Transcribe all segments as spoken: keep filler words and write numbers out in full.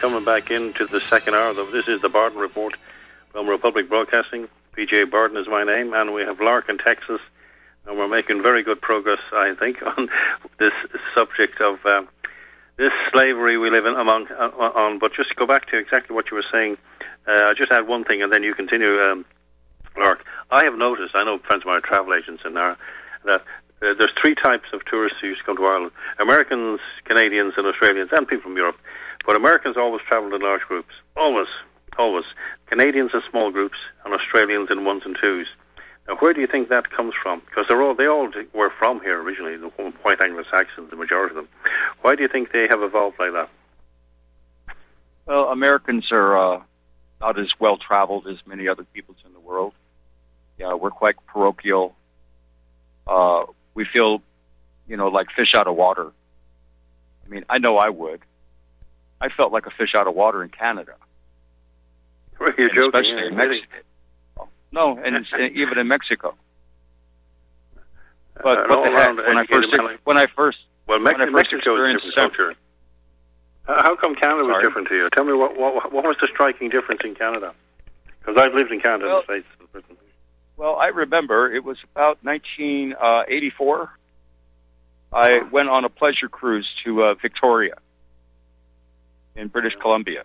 coming back into the second hour. This is the Barton Report from Republic Broadcasting. P J Barton is my name, and we have Lark in Texas, and we're making very good progress, I think, on this subject of uh, this slavery we live in among uh, on. But just to go back to exactly what you were saying, uh, I just add one thing, and then you continue, um, Lark. I have noticed, I know friends of mine are travel agents in there, that uh, there's three types of tourists who used to come to Ireland: Americans, Canadians, and Australians, and people from Europe. But Americans always travelled in large groups, always, always. Canadians in small groups, and Australians in ones and twos. Now, where do you think that comes from? Because they're all, they all were from here originally, the white Anglo-Saxons, the majority of them. Why do you think they have evolved like that? Well, Americans are uh, not as well-traveled as many other peoples in the world. Yeah, we're quite parochial. Uh, we feel, you know, like fish out of water. I mean, I know I would. I felt like a fish out of water in Canada. You're joking, especially yeah, in Mexico. No, and it's, even in Mexico. But uh, what the heck? When I first, when I first, well, Mex- when I first Mexico is a different culture. Uh, how come Canada was Sorry? different to you? Tell me what, what what was the striking difference in Canada? Because I've lived in Canada well, in the States and Britain. Well, I remember it was about nineteen eighty-four. I went on a pleasure cruise to uh, Victoria in British Columbia.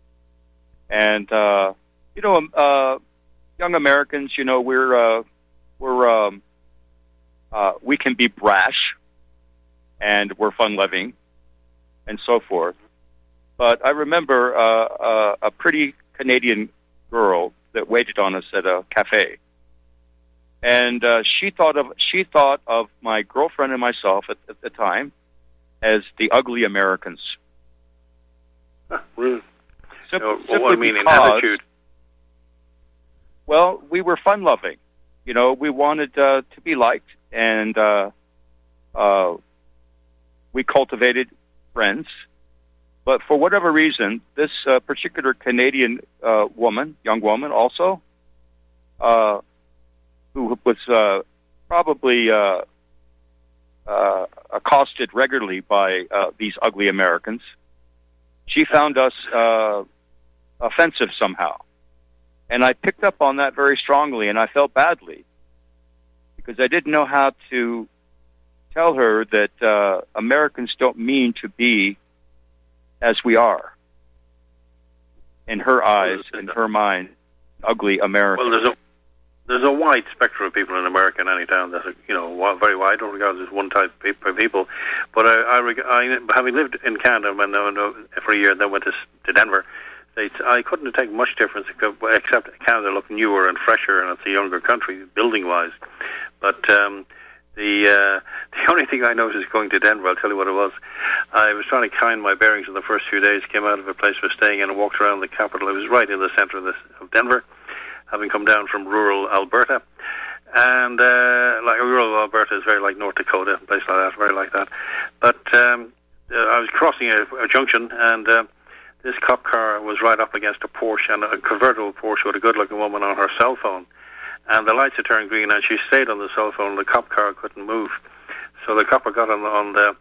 And, uh, you know, uh, young Americans, you know, we're, uh, we're, um, uh, we can be brash and we're fun-loving and so forth. But I remember, uh, uh, a pretty Canadian girl that waited on us at a cafe. And, uh, she thought of, she thought of my girlfriend and myself at, at the time as the ugly Americans. Huh, really? Sim- no, simply what I mean in because, attitude? Well, we were fun-loving. You know, we wanted uh, to be liked, and uh, uh, we cultivated friends. But for whatever reason, this uh, particular Canadian uh, woman, young woman also, uh, who was uh, probably uh, uh, accosted regularly by uh, these ugly Americans, she found us uh, offensive somehow. And I picked up on that very strongly, and I felt badly because I didn't know how to tell her that uh, Americans don't mean to be as we are. In her eyes, in her mind, ugly Americans. Well, there's a there's a wide spectrum of people in America in any town. That's, you know, very wide. I don't regard it as one type of people. But I, I, reg- I having lived in Canada when, uh, for a year, and then went to, to Denver, States, I couldn't detect much difference except Canada looked newer and fresher, and it's a younger country building-wise. But um, the uh, the only thing I noticed going to Denver, I'll tell you what it was. I was trying to find my bearings in the first few days. Came out of a place I was staying in and walked around the capital. It was right in the center of, this, of Denver, having come down from rural Alberta. And uh, like rural Alberta is very like North Dakota, a place like that, very like that. But um, uh, I was crossing a, a junction, and uh, this cop car was right up against a Porsche, and a convertible Porsche with a good-looking woman on her cell phone. And the lights had turned green, and she stayed on the cell phone. The cop car couldn't move, so the copper got on the on the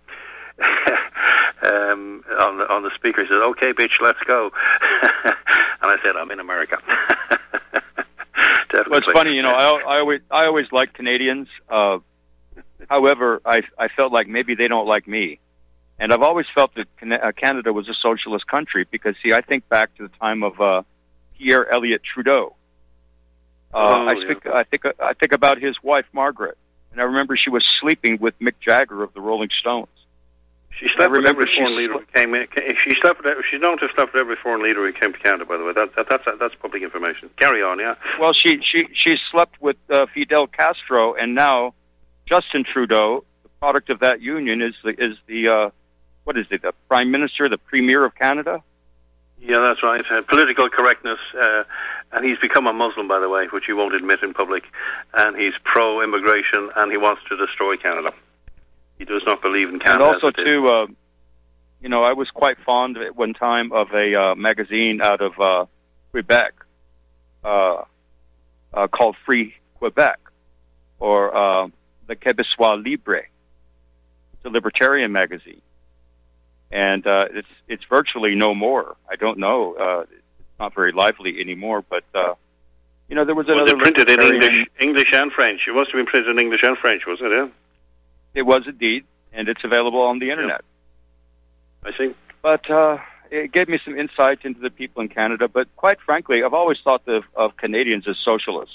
um, on the on the speaker. He said, "Okay, bitch, let's go." And I said, "I'm in America." Well, it's funny, you know. I, I always I always liked Canadians. Uh, however, I I felt like maybe they don't like me, and I've always felt that Canada was a socialist country because, see, I think back to the time of uh, Pierre Elliott Trudeau. Uh, oh, I yeah. think I think I think about his wife Margaret, and I remember she was sleeping with Mick Jagger of the Rolling Stones. She slept with every foreign she's- leader who came in. She slept with, she's known to have slept with every foreign leader who came to Canada, by the way. That, that, that's that's public information. Carry on, yeah. Well, she she she slept with uh, Fidel Castro, and now Justin Trudeau, the product of that union, is the is the uh, what is it? The Prime Minister, the Premier of Canada. Yeah, that's right. Uh, political correctness, uh, and he's become a Muslim, by the way, which he won't admit in public. And he's pro-immigration, and he wants to destroy Canada. He does not believe in Canada. And also, too, uh, you know, I was quite fond at one time of a uh, magazine out of uh, Quebec uh, uh, called Free Quebec, or uh, the Québécois Libre. It's a libertarian magazine. and uh, it's it's virtually no more. I don't know. Uh, it's not very lively anymore, but uh, you know, there was another. Was it printed in English, English and French? It must have been printed in English and French, was it? Yeah. It was indeed, and it's available on the internet. Yeah. I see. But uh, it gave me some insight into the people in Canada. But quite frankly, I've always thought of, of Canadians as socialists.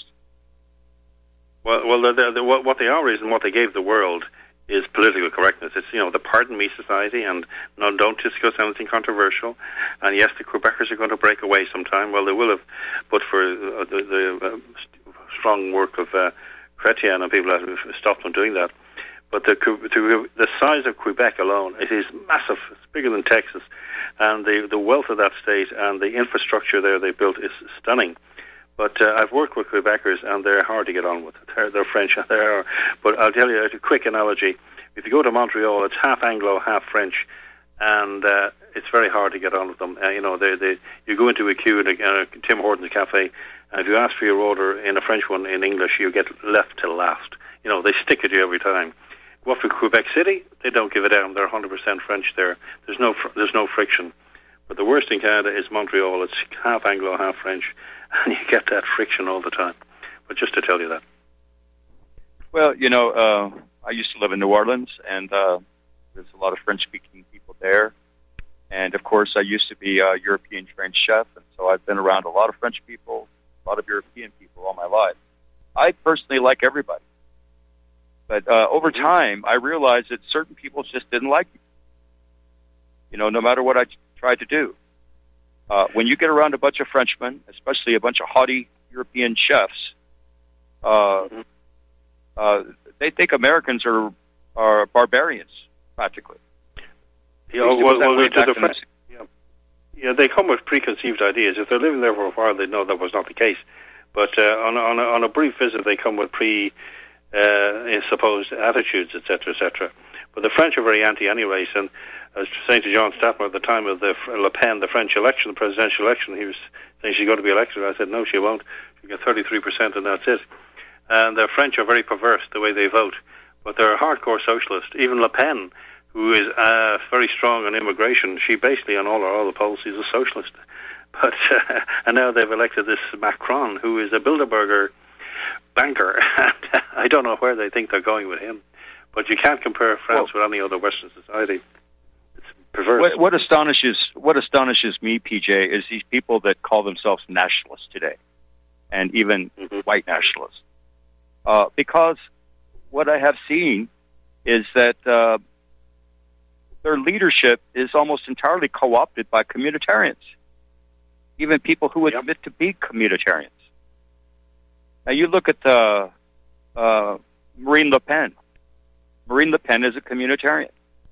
Well, well, the, the, the, what they are is, and what they gave the world is political correctness. It's, you know, the pardon me society, and no, don't discuss anything controversial. And yes, the Quebecers are going to break away sometime. Well, they will have, but for uh, the, the uh, strong work of uh, Chrétien and people that have stopped them doing that. But the, the the size of Quebec alone, it is massive. It's bigger than Texas, and the the wealth of that state and the infrastructure there they built is stunning. But uh, I've worked with Quebecers, and they're hard to get on with. They're, they're French, they are. But I'll tell you a quick analogy. If you go to Montreal, it's half Anglo, half French, and uh, it's very hard to get on with them. Uh, you know, they, they, you go into a queue at a, uh, Tim Hortons cafe, and if you ask for your order in a French one in English, you get left till last. You know, they stick at you every time. Go up to Quebec City, they don't give a damn. They're one hundred percent French there. There's no, fr- there's no friction. But the worst in Canada is Montreal. It's half Anglo, half French. And you get that friction all the time. But just to tell you that. Well, you know, uh, I used to live in New Orleans, and uh, there's a lot of French-speaking people there. And, of course, I used to be a European-trained chef, and so I've been around a lot of French people, a lot of European people all my life. I personally like everybody. But uh, over time, I realized that certain people just didn't like me. You know, no matter what I t- tried to do. Uh, when you get around a bunch of Frenchmen, especially a bunch of haughty European chefs, uh, mm-hmm. uh, they think Americans are are barbarians, practically. Yeah, well, well, well to the French, yeah. yeah, they come with preconceived ideas. If they're living there for a while, they know that was not the case. But uh, on, on, a, on a brief visit, they come with pre, uh, supposed attitudes, et cetera, et cetera. But the French are very anti any race, and I was saying to John Statmer at the time of the Le Pen, the French election, the presidential election, he was saying she's going to be elected. I said, no, she won't. She'll get thirty-three percent and that's it. And the French are very perverse the way they vote. But they're a hardcore socialist. Even Le Pen, who is uh, very strong on immigration, she basically on all her other policies is a socialist. But uh, and now they've elected this Macron, who is a Bilderberger banker. I don't know where they think they're going with him. But you can't compare France well, with any other Western society. What, what astonishes what astonishes me, P J, is these people that call themselves nationalists today, and even mm-hmm. white nationalists. Uh, because what I have seen is that uh, their leadership is almost entirely co-opted by communitarians, even people who yep. admit to be communitarians. Now you look at uh, uh, Marine Le Pen. Marine Le Pen is a communitarian.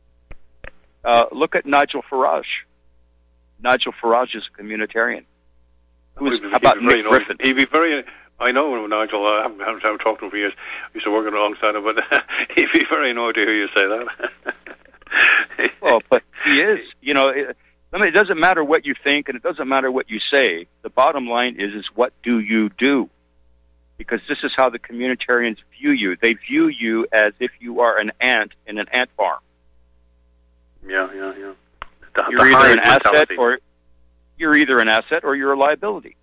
Uh, look at Nigel Farage. Nigel Farage is a communitarian. Who's, he'd how about be very Nick Griffin? He'd be very... I know Nigel. I haven't, haven't, haven't talked to him for years. I used to work alongside him, but he'd be very annoyed to hear you say that. Well, but he is. You know, it, I mean, it doesn't matter what you think, and it doesn't matter what you say. The bottom line is, is what do you do? Because this is how the communitarians view you. They view you as if you are an ant in an ant farm. Yeah, yeah, yeah. The, you're the either an asset mentality. or you're either an asset or you're a liability.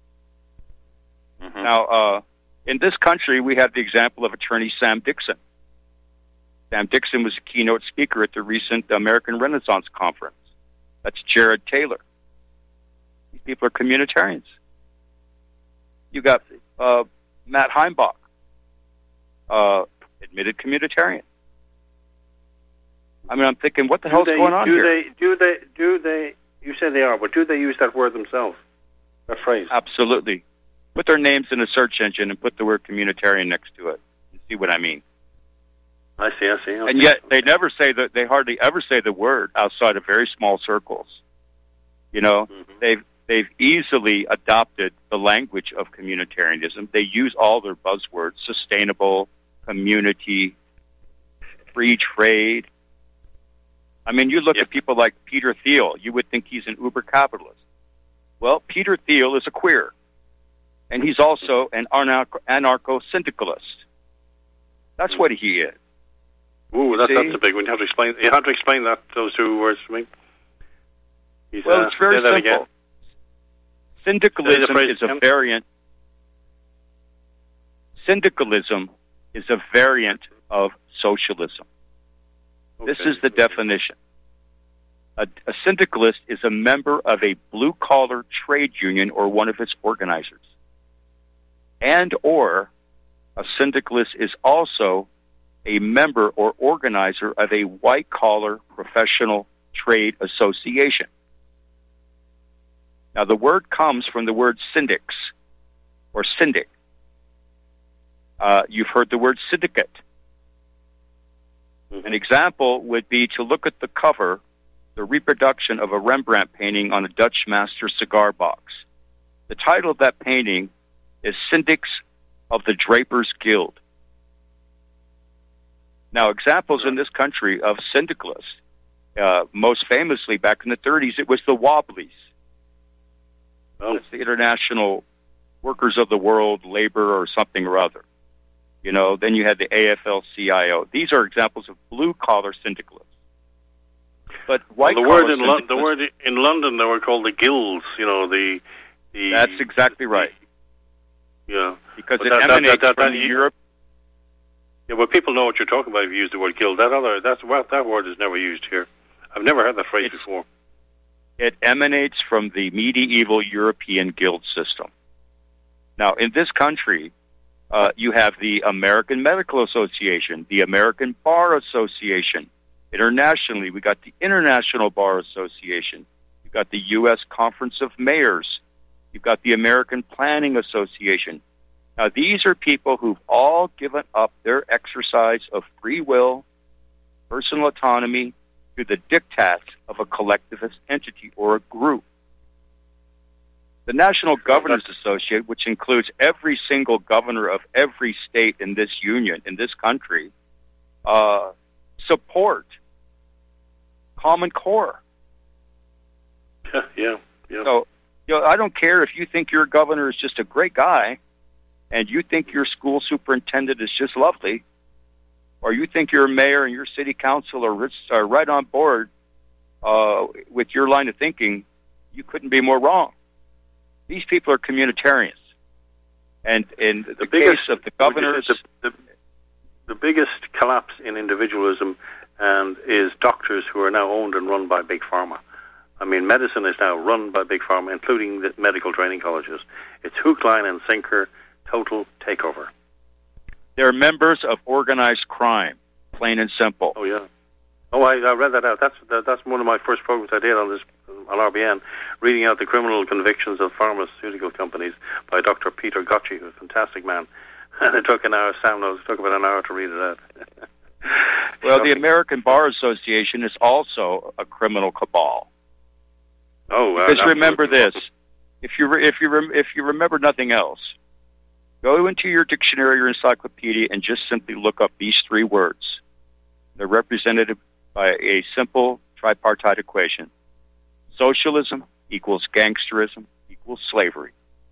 Mm-hmm. Now, uh, in this country, we have the example of attorney Sam Dixon. Sam Dixon was a keynote speaker at the recent American Renaissance Conference. That's Jared Taylor. These people are communitarians. You got uh, Matt Heimbach, uh, admitted communitarian. I mean, I'm thinking, what the hell's they, going on do here? They, do they? Do they? You say they are, but do they use that word themselves? That phrase? Absolutely. Put their names in a search engine and put the word communitarian next to it. You see what I mean? I see. I see. Okay. And yet they never say that. They hardly ever say the word outside of very small circles. You know, mm-hmm. they've they've easily adopted the language of communitarianism. They use all their buzzwords: sustainable, community, free trade. I mean, you look yep. at people like Peter Thiel, you would think he's an uber capitalist. Well, Peter Thiel is a queer, and he's also an anarcho- anarcho-syndicalist. That's what he is. Ooh, that, that's a big one. You have to explain. You have to explain that those two words to me. He's, well, uh, it's very simple. Again. Syndicalism is a variant. Syndicalism is a variant of socialism. Okay. This is the definition. A, a syndicalist is a member of a blue-collar trade union or one of its organizers. And or a syndicalist is also a member or organizer of a white-collar professional trade association. Now, the word comes from the word syndics or syndic. Uh, you've heard the word syndicate. Mm-hmm. An example would be to look at the cover, the reproduction of a Rembrandt painting on a Dutch master cigar box. The title of that painting is Syndics of the Drapers Guild. Now, examples in this country of syndicalists, uh, most famously back in the thirties, it was the Wobblies. Oh. It's the International Workers of the World, Labor, or something or other. You know, then you had the A F L C I O. These are examples of blue-collar syndicalists. But white well, the word in Lo- the word in London, they were called the guilds. You know, the, the that's exactly right. Yeah, because but it that, emanates that, that, that, from that, Europe. Yeah, well, people know what you're talking about if you use the word guild. That other that's what that word is never used here. I've never heard that phrase it's, before. It emanates from the medieval European guild system. Now, in this country, uh, you have the American Medical Association, the American Bar Association. Internationally, we got the International Bar Association. You've got the U S Conference of Mayors. You've got the American Planning Association. Now, these are people who've all given up their exercise of free will, personal autonomy, to the diktats of a collectivist entity or a group. The National Governors Association, which includes every single governor of every state in this union, in this country, uh, support Common Core. Yeah, yeah. So, you know, I don't care if you think your governor is just a great guy, and you think your school superintendent is just lovely, or you think your mayor and your city council are, are right on board uh, with your line of thinking, you couldn't be more wrong. These people are communitarians. And in the, the biggest, case of the governors... The, the, the biggest collapse in individualism and is doctors who are now owned and run by Big Pharma. I mean, medicine is now run by Big Pharma, including the medical training colleges. It's hook, line, and sinker, total takeover. They're members of organized crime, plain and simple. Oh, yeah. Oh, I, I read that out. That's that, that's one of my first programs I did on this on R B N, reading out the criminal convictions of pharmaceutical companies by Doctor Peter Gotchi, who's a fantastic man. And it took an hour, Sam knows, it took about an hour to read it out. Well, the American Bar Association is also a criminal cabal. Oh, uh, because remember this: if you re- if you rem- if you remember nothing else, go into your dictionary or encyclopedia and just simply look up these three words. They're represented by a simple tripartite equation: socialism equals gangsterism equals slavery.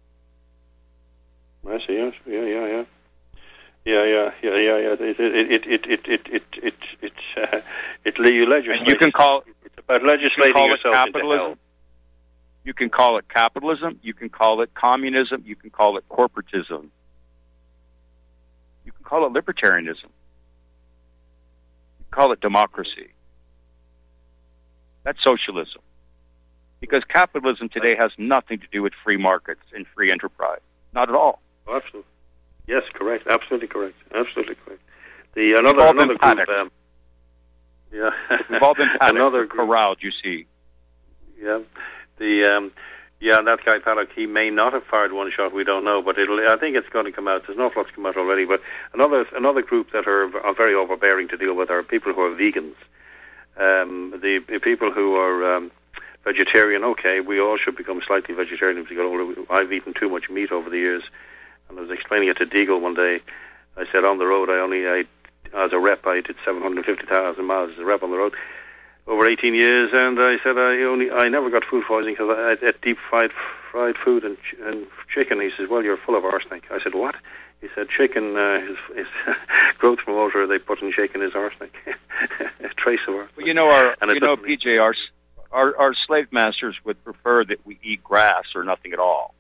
I see. Yes. Yeah. Yeah. Yeah. Yeah, yeah, yeah, yeah, yeah. It, it, it, it, it, it, it, it, it, uh, it you legislate. And you can call it's about legislating you yourself capitalism. into hell. You can call it capitalism. You can call it communism. You can call it corporatism. You can call it libertarianism. You can call it democracy. That's socialism. Because capitalism today has nothing to do with free markets and free enterprise. Not at all. Oh, absolutely. Yes, correct. Absolutely correct. Absolutely correct. The another another group. Um, yeah, we've all been panicked, another corralled. You see. Yeah, the um, yeah that guy Paddock. He may not have fired one shot. We don't know, but it'll. I think it's going to come out. There's an awful lot's come out already. But another another group that are, are very overbearing to deal with are people who are vegans. Um, the, the people who are um, vegetarian. Okay, we all should become slightly vegetarian as we get older. I've eaten too much meat over the years. And I was explaining it to Deagle one day. I said, on the road, I only, I, as a rep, I did seven hundred fifty thousand miles as a rep on the road over eighteen years. And I said, I only, I never got food poisoning because I ate deep fried, fried food and, and chicken. He says, well, you're full of arsenic. I said, what? He said chicken, uh, his, his growth promoter, they put in chicken is arsenic, a trace of arsenic. Well, you know, our, and you know, P J, our, our our slave masters would prefer that we eat grass or nothing at all.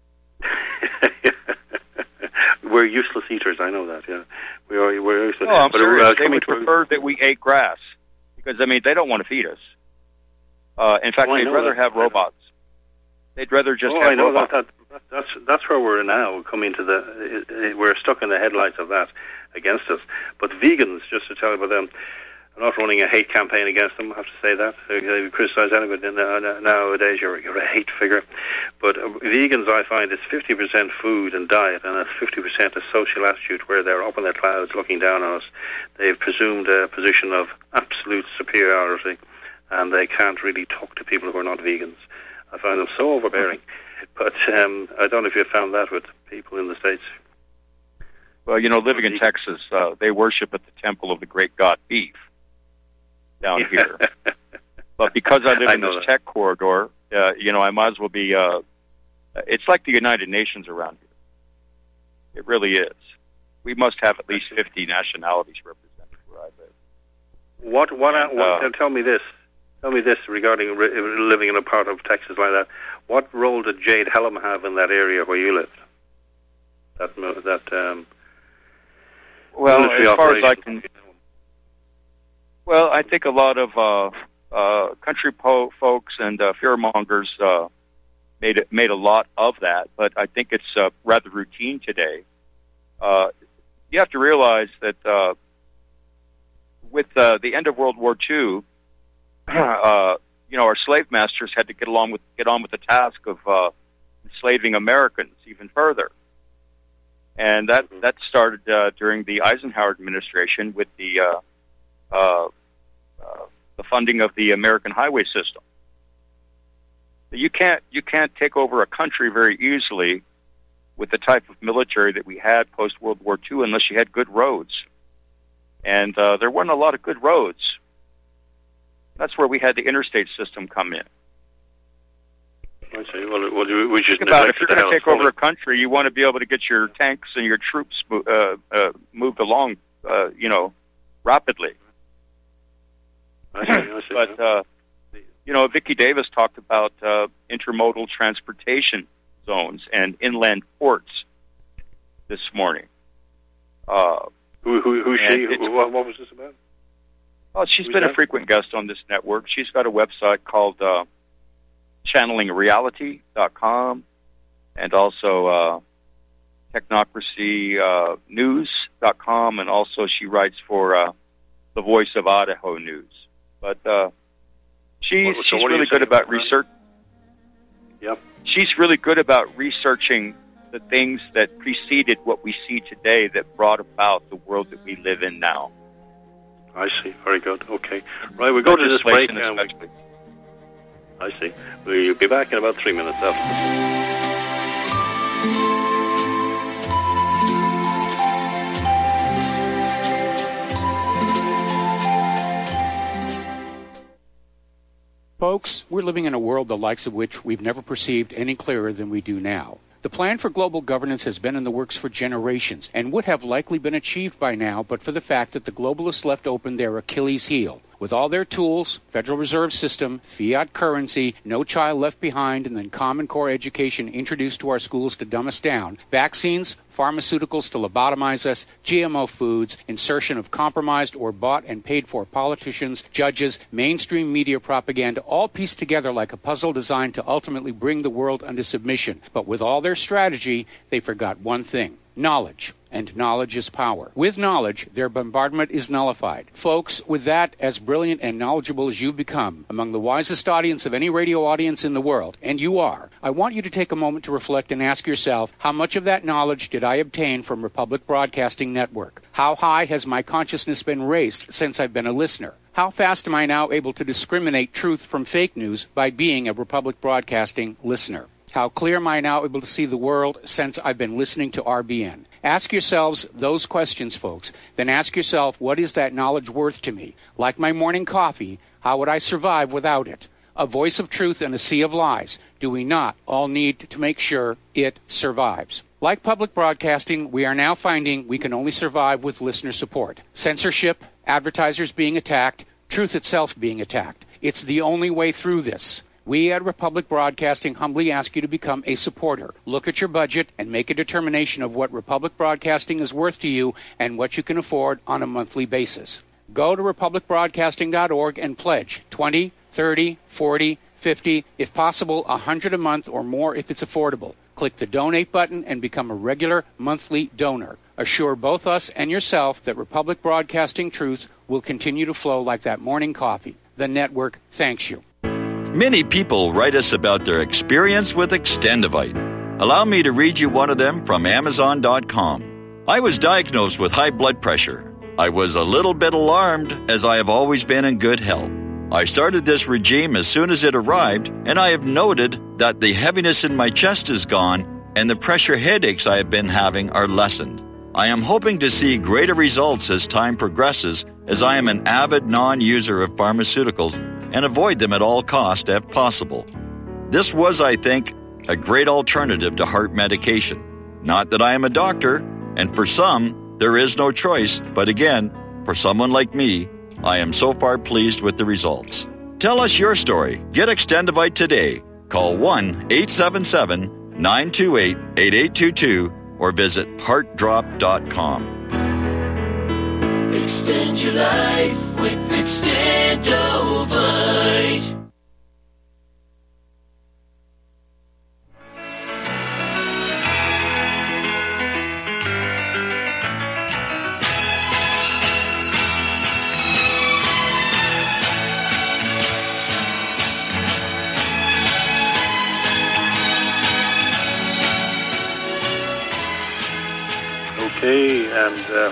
We're useless eaters. I know that. Yeah, we are. We're useless. No, I'm but serious. Uh, they would prefer that we ate grass because I mean they don't want to feed us. Uh, in fact, oh, they'd rather that. have robots. They'd rather just oh, have I know robots. That, that, that's that's where we're now. We're coming to the. We're stuck in the headlights of that against us. But vegans, just to tell you about them, I'm not running a hate campaign against them. I have to say that. If you criticise anybody nowadays, you're, you're a hate figure. But uh, vegans, I find, it's fifty percent food and diet, and it's fifty percent a social attitude where they're up in their clouds looking down on us. They've presumed a position of absolute superiority, and they can't really talk to people who are not vegans. I find them so overbearing. But um, I don't know if you've found that with people in the States. Well, you know, living in Texas, uh, they worship at the temple of the great god beef down yeah. here. But because I live I in this that. tech corridor, uh, you know, I might as well be, uh, it's like the United Nations around here. It really is. We must have at least fifty nationalities represented where I live. What, what, and, what uh, tell me this. Tell me this regarding re- living in a part of Texas like that. What role did Jade Helm have in that area where you lived? That, that, um, well, as far as I can, well, I think a lot of uh, uh, country po- folks and uh, fearmongers uh, made it, made a lot of that, but I think it's uh, rather routine today. Uh, you have to realize that uh, with uh, the end of World War Two, uh, you know, our slave masters had to get along with get on with the task of uh, enslaving Americans even further. And that, that started uh, during the Eisenhower administration with the uh, uh, uh, the funding of the American highway system. You can't you can't take over a country very easily with the type of military that we had post World War Two unless you had good roads, and uh, there weren't a lot of good roads. That's where we had the interstate system come in. I see. Well, well we just think about it. If you're going to take over a country, you want to be able to get your tanks and your troops uh, uh, moved along, uh, you know, rapidly. I see, I see. But, uh, you know, Vicki Davis talked about uh, intermodal transportation zones and inland ports this morning. Uh, who, who, who's she? What, what was this about? Well, she's Who's been that? a frequent guest on this network. She's got a website called uh, channeling reality dot com and also uh, technocracy news dot com, and also she writes for uh, the Voice of Idaho News. But uh, she's, What- so she's what are you really good saying about about that? research. Yep. She's really good about researching the things that preceded what we see today that brought about the world that we live in now. I see. Very good. Okay. Right, we'll go to this break. Legislation And we, especially. I see. We'll be back in about three minutes after. Folks, we're living in a world the likes of which we've never perceived any clearer than we do now. The plan for global governance has been in the works for generations and would have likely been achieved by now but for the fact that the globalists left open their Achilles heel. With all their tools, Federal Reserve System, fiat currency, no child left behind, and then Common Core education introduced to our schools to dumb us down, vaccines, pharmaceuticals to lobotomize us, G M O foods, insertion of compromised or bought and paid for politicians, judges, mainstream media propaganda, all pieced together like a puzzle designed to ultimately bring the world under submission. But with all their strategy, they forgot one thing: knowledge. And knowledge is power. With knowledge, their bombardment is nullified. Folks, with that, as brilliant and knowledgeable as you've become, among the wisest audience of any radio audience in the world, and you are, I want you to take a moment to reflect and ask yourself, how much of that knowledge did I obtain from Republic Broadcasting Network? How high has my consciousness been raised since I've been a listener? How fast am I now able to discriminate truth from fake news by being a Republic Broadcasting listener? How clear am I now able to see the world since I've been listening to R B N? Ask yourselves those questions, folks. Then ask yourself, what is that knowledge worth to me? Like my morning coffee, how would I survive without it? A voice of truth in a sea of lies. Do we not all need to make sure it survives? Like public broadcasting, we are now finding we can only survive with listener support. Censorship, advertisers being attacked, truth itself being attacked. It's the only way through this. We at Republic Broadcasting humbly ask you to become a supporter. Look at your budget and make a determination of what Republic Broadcasting is worth to you and what you can afford on a monthly basis. Go to republic broadcasting dot org and pledge twenty, thirty, forty, fifty, if possible one hundred a month or more if it's affordable. Click the donate button and become a regular monthly donor. Assure both us and yourself that Republic Broadcasting truth will continue to flow like that morning coffee. The network thanks you. Many people write us about their experience with Extendivite. Allow me to read you one of them from amazon dot com. I was diagnosed with high blood pressure. I was a little bit alarmed as I have always been in good health. I started this regime as soon as it arrived, and I have noted that the heaviness in my chest is gone and the pressure headaches I have been having are lessened. I am hoping to see greater results as time progresses, as I am an avid non-user of pharmaceuticals and avoid them at all costs if possible. This was, I think, a great alternative to heart medication. Not that I am a doctor, and for some, there is no choice, but again, for someone like me, I am so far pleased with the results. Tell us your story. Get Extendivite today. Call one eight seven seven, nine two eight, eight eight two two or visit heart drop dot com. Extend your life with Extendovite. Okay, and uh,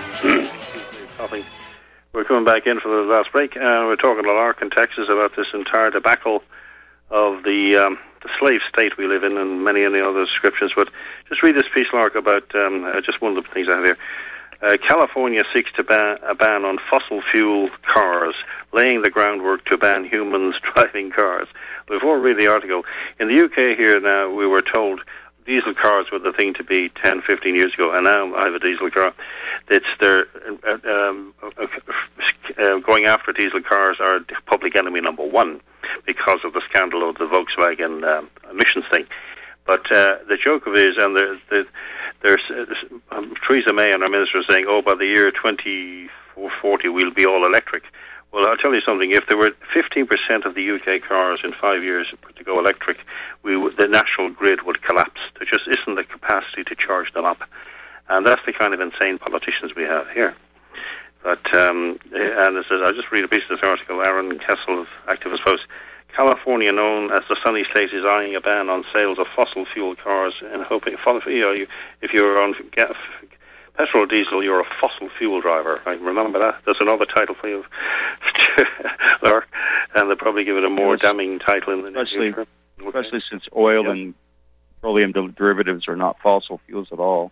we're coming back in for the last break. Uh, we're talking to Lark in Texas about this entire debacle of the um, the slave state we live in, and many any other descriptions. But just read this piece, Lark, about um, uh, just one of the things I have here. Uh, California seeks to ban a ban on fossil fuel cars, laying the groundwork to ban humans driving cars. Before we read the article, in the U K here now, we were told diesel cars were the thing to be ten, fifteen years ago, and now I have a diesel car. It's they're um, uh, going after diesel cars are public enemy number one because of the scandal of the Volkswagen um, emissions thing. But uh, the joke of it is, and there's, there's um, Theresa May and our minister are saying, oh, by the year twenty forty we'll be all electric. Well, I'll tell you something. If there were fifteen percent of the U K cars in five years to go electric, we w- the national grid would collapse. There just isn't the capacity to charge them up. And that's the kind of insane politicians we have here. But, um, and it says, I'll just read a piece of this article. Aaron Kessel of Activist Post. California, known as the sunny state, is eyeing a ban on sales of fossil fuel cars and hoping, you know, you, if you're on gas, petrol or diesel, you're a fossil fuel driver. Right? Remember that? There's another title for you, Lark, and they'll probably give it a more yes. damning title in the near future. Okay. Especially since oil yeah. and petroleum derivatives are not fossil fuels at all.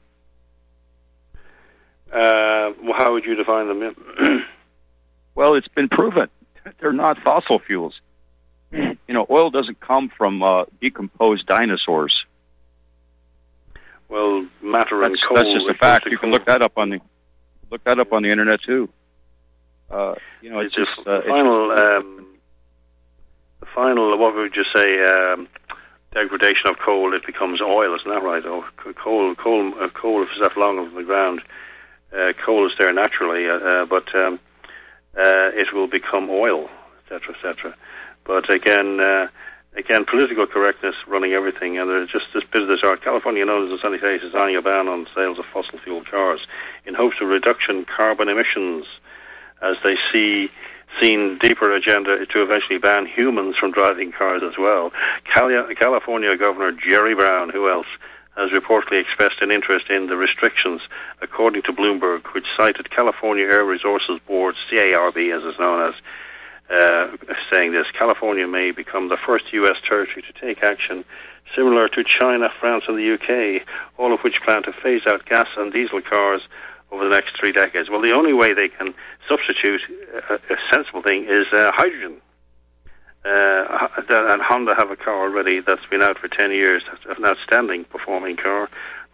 Uh, well, how would you define them? Well, it's been proven. They're not fossil fuels. You know, oil doesn't come from uh, decomposed dinosaurs. Well, matter that's, and coal. That's just a fact. You can look that up on the look that up on the internet too. Uh, you know, it's, it's just the uh, final. It's, um, the final. What would you say? Um, degradation of coal. It becomes oil. Isn't that right? Oh, coal. Coal. Uh, coal is that long on the ground. Uh, coal is there naturally, uh, uh, but um, uh, it will become oil, et cetera, et cetera. But again. Uh, Again, political correctness running everything, and there's just this bit of this art. California, known as the sunny state, is eyeing a ban on sales of fossil fuel cars in hopes of reduction carbon emissions, as they see seen deeper agenda to eventually ban humans from driving cars as well. Cali- California Governor Jerry Brown, who else, has reportedly expressed an interest in the restrictions, according to Bloomberg, which cited California Air Resources Board, C A R B as it's known as, Uh, saying this, California may become the first U S territory to take action similar to China, France and the U K, all of which plan to phase out gas and diesel cars over the next three decades. Well, the only way they can substitute a, a sensible thing is uh, hydrogen. Uh, and Honda have a car already that's been out for ten years. That's an outstanding performing car,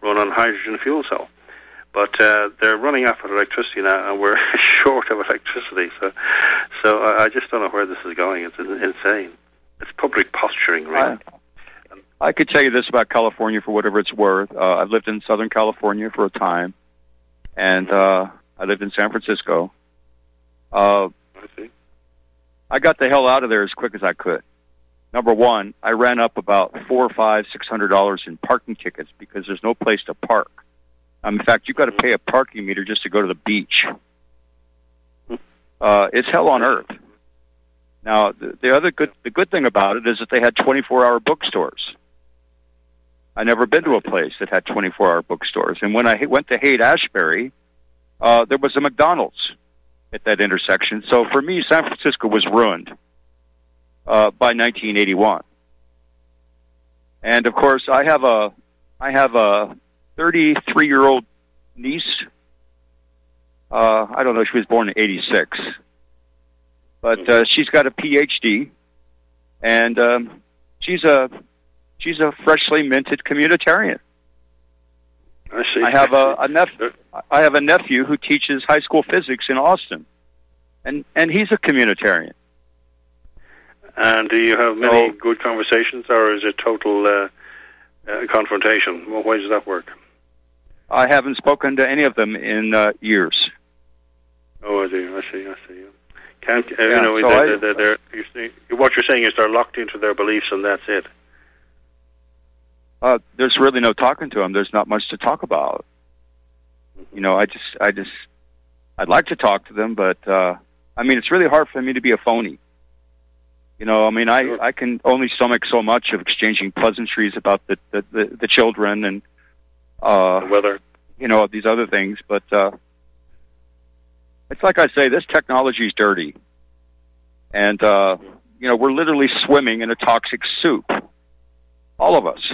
run on hydrogen fuel cell. But uh, they're running out of electricity now, and we're short of electricity. So, so I, I just don't know where this is going. It's insane. It's public posturing, really. I, I could tell you this about California for whatever it's worth. Uh, I've lived in Southern California for a time, and uh, I lived in San Francisco. Uh, I see. I got the hell out of there as quick as I could. Number one, I ran up about four, five, six hundred dollars in parking tickets because there's no place to park. Um, in fact, you've got to pay a parking meter just to go to the beach. Uh, it's hell on earth. Now, the, the other good, the good thing about it is that they had twenty-four hour bookstores. I never been to a place that had twenty-four hour bookstores. And when I went to Haight-Ashbury, uh, there was a McDonald's at that intersection. So for me, San Francisco was ruined uh, by nineteen eighty-one. And of course, I have a, I have a thirty-three year old niece. Uh, I don't know. She was born in eighty-six, but uh, she's got a P H D, and um, she's a she's a freshly minted communitarian. I see. I have a, a nephew. I have a nephew who teaches high school physics in Austin, and and he's a communitarian. And do you have many So- good conversations, or is it total uh, uh, confrontation? What way does that work? I haven't spoken to any of them in uh, years. Oh, I do. I see. I see. Yeah. Can't uh, Yeah, you know? so they're, I- they're, they're, you're saying, what you're saying is they're locked into their beliefs, and that's it. Uh, there's really no talking to them. There's not much to talk about. You know, I just, I just, I'd like to talk to them, but uh, I mean, it's really hard for me to be a phony. You know, I mean, I, Sure. I can only stomach so much of exchanging pleasantries about the the, the, the children and uh, The weather. you know, these other things. But uh, it's like I say, this technology is dirty, and uh, you know, we're literally swimming in a toxic soup. All of us.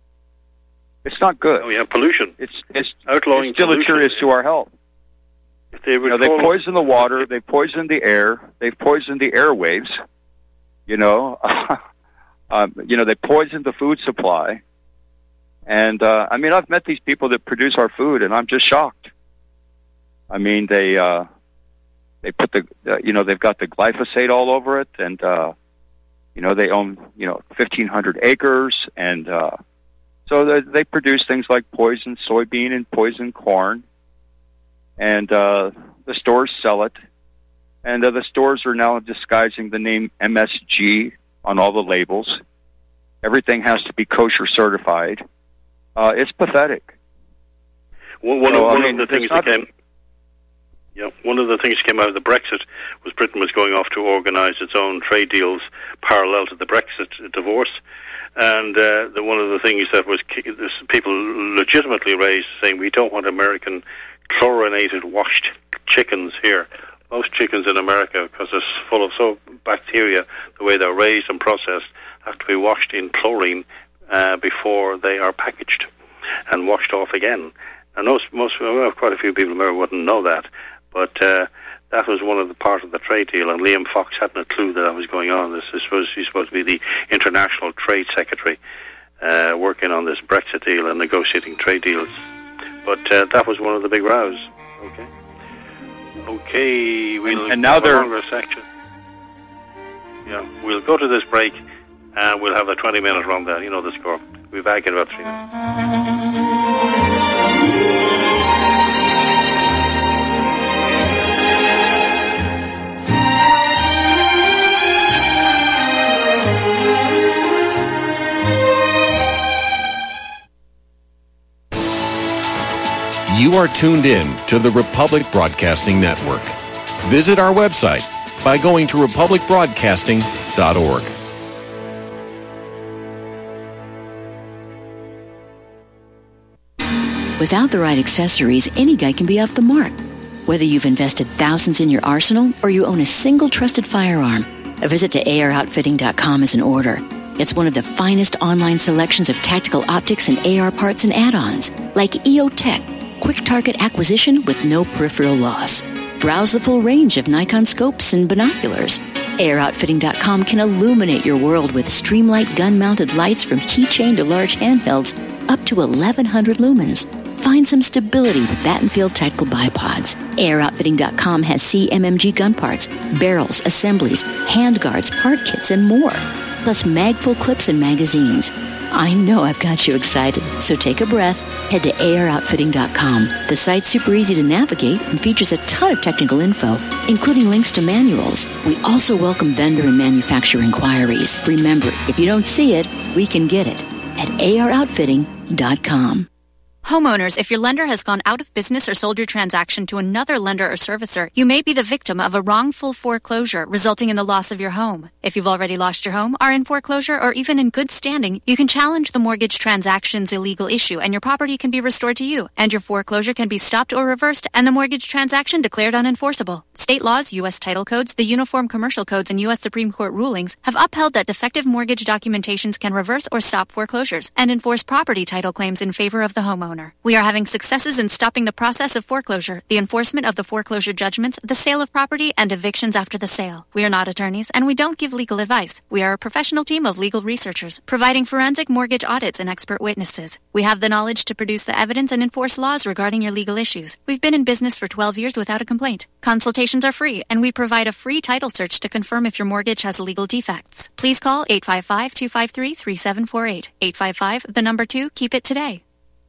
It's not good. Oh, yeah, pollution. It's it's, Outlawing it's deleterious pollution. to our health. If they You know, would they call- poison the water, they've poisoned the air, they've poisoned the airwaves. You know, um, you know, they poisoned the food supply. And uh, I mean, I've met these people that produce our food, and I'm just shocked. I mean, they uh, they put the uh, you know they've got the glyphosate all over it, and uh, you know they own you know fifteen hundred acres, and uh, so they, they produce things like poison soybean and poison corn, and uh, the stores sell it. And uh, the stores are now disguising the name M S G on all the labels. Everything has to be kosher certified. Uh, it's pathetic. One, one, So, of, I one mean, of the things it's that not- came, yeah, one of the things that came out of the Brexit was Britain was going off to organise its own trade deals parallel to the Brexit divorce, and uh, the, one of the things that was people legitimately raised, saying we don't want American chlorinated washed chickens here. Most chickens in America, because they're full of so bacteria, the way they're raised and processed, have to be washed in chlorine uh, before they are packaged and washed off again. And most, most, well, quite a few people in America wouldn't know that, but uh, that was one of the part of the trade deal. And Liam Fox hadn't a clue that that was going on. This, this was he's supposed to be the international trade secretary, uh, working on this Brexit deal and negotiating trade deals. But uh, that was one of the big rows. Okay. Okay, we'll And- and now have a they're- longer section. Yeah, we'll go to this break, and we'll have a twenty-minute rundown. You know the score. We'll be back in about three minutes. You are tuned in to the Republic Broadcasting Network. Visit our website by going to republic broadcasting dot org. Without the right accessories, any guy can be off the mark. Whether you've invested thousands in your arsenal or you own a single trusted firearm, a visit to A R outfitting dot com is in order. It's one of the finest online selections of tactical optics and A R parts and add-ons, like E O Tech, quick target acquisition with no peripheral loss. Browse the full range of Nikon scopes and binoculars. A R outfitting dot com can illuminate your world with Streamlight gun-mounted lights from keychain to large handhelds, up to eleven hundred lumens. Find some stability with Battenfield Tactical Bipods. A R Outfitting dot com has C M M G gun parts, barrels, assemblies, handguards, part kits, and more. Plus mag-full clips and magazines. I know I've got you excited, so take a breath. Head to A R Outfitting dot com. The site's super easy to navigate and features a ton of technical info, including links to manuals. We also welcome vendor and manufacturer inquiries. Remember, if you don't see it, we can get it at A R Outfitting dot com. Homeowners, if your lender has gone out of business or sold your transaction to another lender or servicer, you may be the victim of a wrongful foreclosure resulting in the loss of your home. If you've already lost your home, are in foreclosure, or even in good standing, you can challenge the mortgage transaction's illegal issue and your property can be restored to you, and your foreclosure can be stopped or reversed and the mortgage transaction declared unenforceable. State laws, U S title codes, the Uniform Commercial Codes, and U S Supreme Court rulings have upheld that defective mortgage documentations can reverse or stop foreclosures and enforce property title claims in favor of the homeowner. We are having successes in stopping the process of foreclosure, the enforcement of the foreclosure judgments, the sale of property, and evictions after the sale. We are not attorneys, and we don't give legal advice. We are a professional team of legal researchers, providing forensic mortgage audits and expert witnesses. We have the knowledge to produce the evidence and enforce laws regarding your legal issues. We've been in business for twelve years without a complaint. Consultations are free, and we provide a free title search to confirm if your mortgage has legal defects. Please call eight five five, two five three, three seven four eight. eight five five, the number two, keep it today.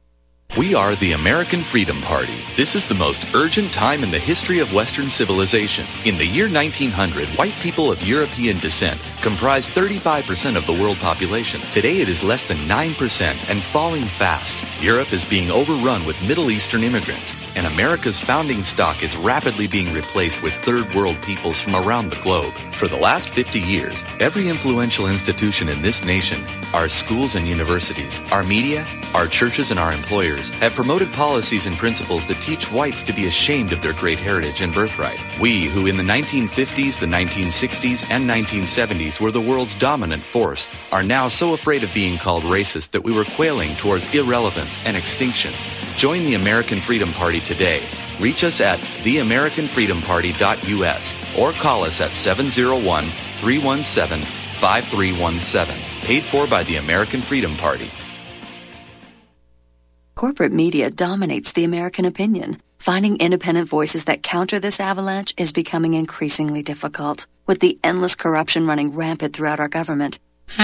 We are the American Freedom Party. This is the most urgent time in the history of Western civilization. In the year nineteen hundred, white people of European descent comprised thirty-five percent of the world population. Today it is less than nine percent and falling fast. Europe is being overrun with Middle Eastern immigrants, and America's founding stock is rapidly being replaced with third world peoples from around the globe. For the last fifty years, every influential institution in this nation, our schools and universities, our media, our churches, and our employers have promoted policies and principles that teach whites to be ashamed of their great heritage and birthright. We, who in the nineteen fifties, the nineteen sixties, and nineteen seventies were the world's dominant force, are now so afraid of being called racist that we were quailing towards irrelevance and extinction. Join the American Freedom Party today. Reach us at the american freedom party dot u s or call us at seven oh one, three one seven, five three one seven. Paid for by the American Freedom Party. Corporate media dominates the American opinion. Finding independent voices that counter this avalanche is becoming increasingly difficult, with the endless corruption running rampant throughout our government.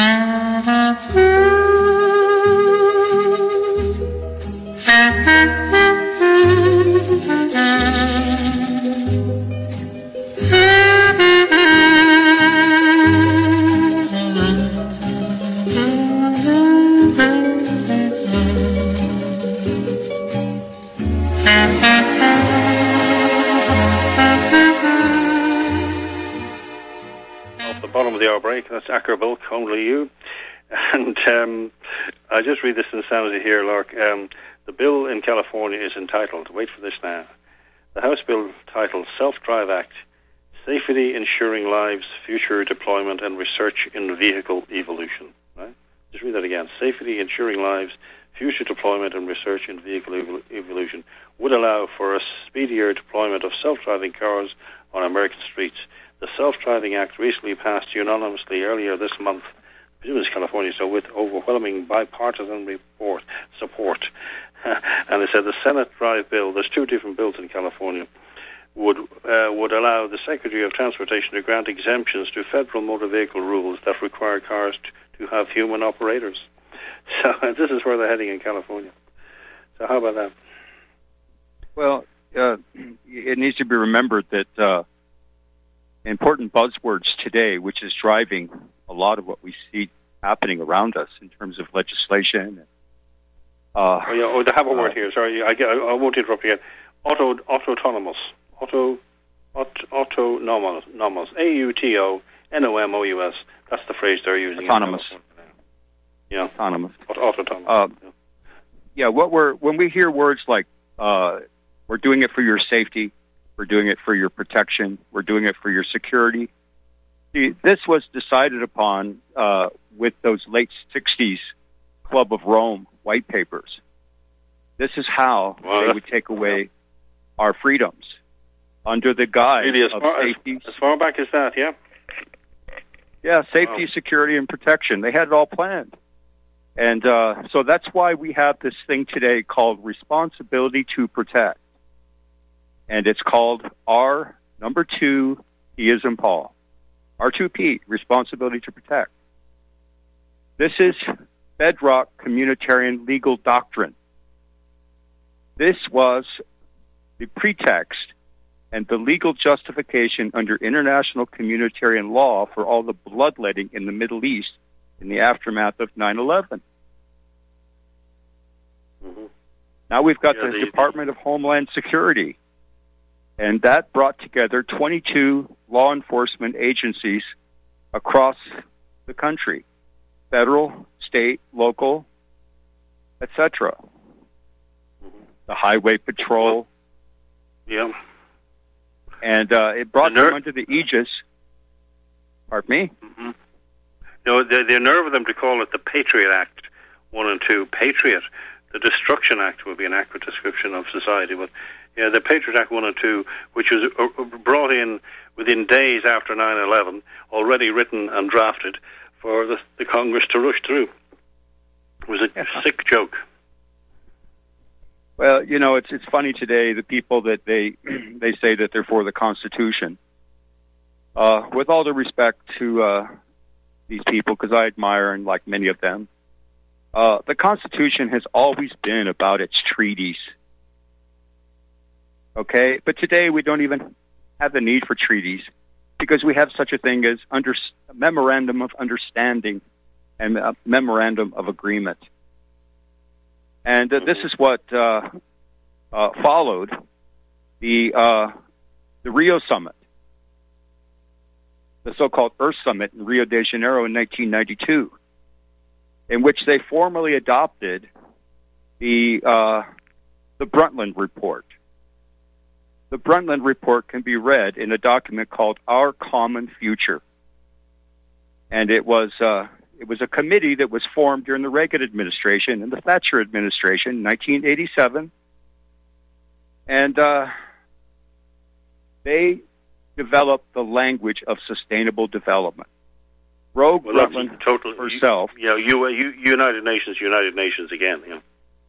Bottom of the hour break. That's Acker Bulk, Only You. And um, I just read this insanity here, Lark. Um, the bill in California is entitled, wait for this now, the House bill titled Self-Drive Act, Safety Ensuring Lives, Future Deployment and Research in Vehicle Evolution. Right? Just read that again. Safety Ensuring Lives, Future Deployment and Research in Vehicle ev- Evolution would allow for a speedier deployment of self-driving cars on American streets. The Self-Driving Act recently passed unanimously earlier this month, in California, so with overwhelming bipartisan report, support. And they said the Senate Drive bill, there's two different bills in California, would uh, would allow the Secretary of Transportation to grant exemptions to federal motor vehicle rules that require cars to, to have human operators. So this is where they're heading in California. So how about that? Well, uh, it needs to be remembered that uh, important buzzwords today, which is driving a lot of what we see happening around us in terms of legislation. Uh, oh, yeah, oh, they have a word uh, here. Sorry, I, I, I won't interrupt you. Auto, autonomous, auto, auto, autonomous, A U T O N O M O U S. That's the phrase they're using. Autonomous. Yeah, autonomous. Autonomous. Uh, yeah. yeah, what we're when we hear words like uh, "we're doing it for your safety," "we're doing it for your protection," "we're doing it for your security." See, this was decided upon uh, with those late sixties Club of Rome white papers. This is how well, they would take away our freedoms under the guise really as of far, safety. As, as far back as that, yeah? Yeah, safety, wow. security, and protection. They had it all planned. And uh, so that's why we have this thing today called Responsibility to Protect. And it's called R number two, P as in Paul. R two P, Responsibility to Protect. This is bedrock communitarian legal doctrine. This was the pretext and the legal justification under international communitarian law for all the bloodletting in the Middle East in the aftermath of nine eleven. Mm-hmm. Now we've got yeah, the, the Department of Homeland Security, and that brought together twenty-two law enforcement agencies across the country, federal, state, local, et cetera. Mm-hmm. The Highway Patrol. Yeah. And uh, it brought the ner- them under the aegis. Pardon me? Mm-hmm. No, the, the nerve of them to call it the Patriot Act one and two. Patriot. The Destruction Act would be an accurate description of society. But yeah, the Patriot Act one and two, which was uh, brought in within days after nine eleven, already written and drafted for the, the Congress to rush through. It was a yeah. sick joke. Well, you know, it's it's funny today, the people that they they say that they're for the Constitution. Uh, with all due respect to uh, these people, because I admire and like many of them, uh, the Constitution has always been about its treaties. Okay? But today we don't even have the need for treaties because we have such a thing as under, a memorandum of understanding and a memorandum of agreement. And uh, this is what uh, uh, followed the uh, the Rio Summit, the so-called Earth Summit in Rio de Janeiro in nineteen ninety-two, in which they formally adopted the uh, the Brundtland Report. The Brundtland Report can be read in a document called Our Common Future, and it was. Uh, It was a committee that was formed during the Reagan administration and the Thatcher administration in nineteen eighty-seven. And uh, they developed the language of sustainable development. Rogue well, Brundtland totally, herself. You, you know, you, you, United Nations, United Nations again. You know.